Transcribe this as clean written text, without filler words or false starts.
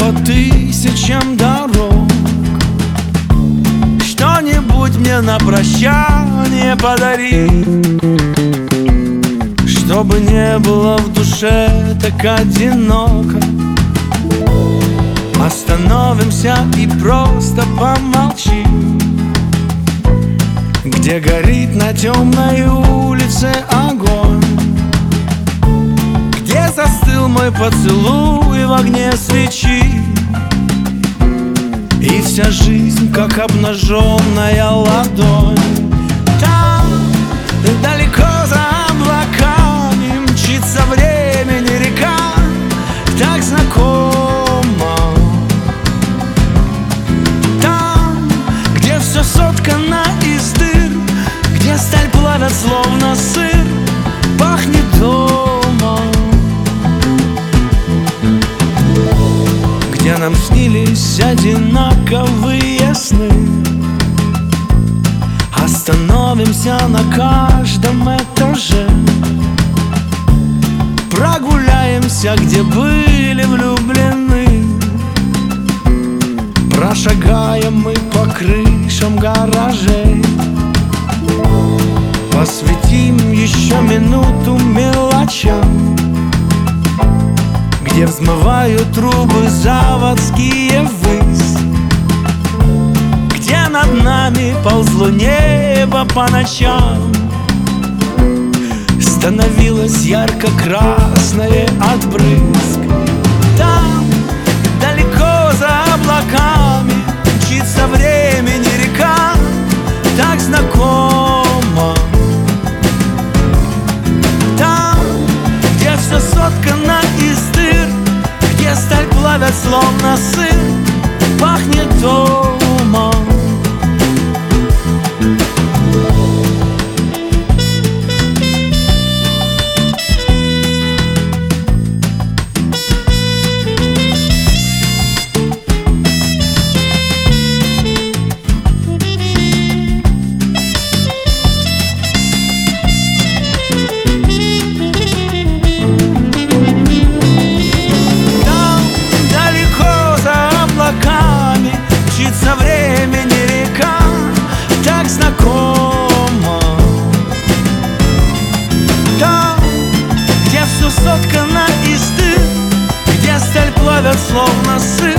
по тысячам дорог. Что-нибудь мне на прощание подари, чтобы не было в душе так одиноко. Остановимся и просто помолчим, где горит на темной улице огонь, где застыл мой поцелуй в огне свечи, и вся жизнь как обнаженная ладонь. Там, далеко за облаками, мчится времени река, так знакома. Там, где все соткано из дыр, где сталь плавят словно сыр, пахнет домом, где нам снились одинаковые сны. Остановимся на каждом этаже, прогуляемся, где были влюблены, прошагаем мы по крышам гаражей, посвятим еще минуту мелочам, где взмывают трубы заводские ввысь, где над нами ползло небо по ночам, становилось ярко-красное от брызг. Там, далеко за облаками, мчится времени река, так знакома. Там, где все соткано из дыр, где сталь плавят словно сыр, пахнет домом. Мчится времени река, так знакома. Там, где все соткано из дыр, где сталь плавят словно сыр,